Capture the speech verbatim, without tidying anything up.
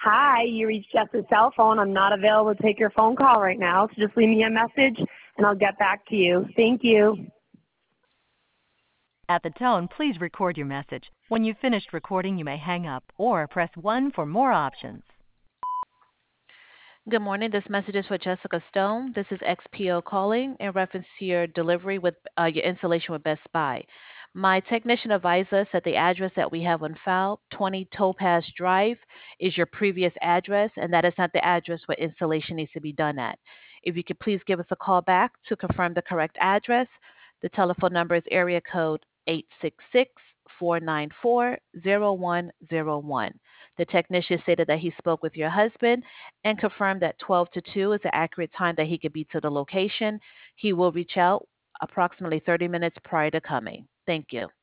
Hi, you reached Jess's cell phone. I'm not available to take your phone call right now, so just leave me a message and I'll get back to you. Thank you. At the tone, please record your message. When you've finished recording, you may hang up or press one for more options. Good morning. This message is for Jessica Stone. This is X P O calling in reference to your delivery with uh, your installation with Best Buy. My technician advised us that the address that we have on file, twenty Topaz Drive, is your previous address, and that is not the address where installation needs to be done at. If you could please give us a call back to confirm the correct address. The telephone number is area code eight six six, four nine four, zero one zero one. The technician stated that he spoke with your husband and confirmed that twelve to two is the accurate time that he could be to the location. He will reach out approximately thirty minutes prior to coming. Thank you.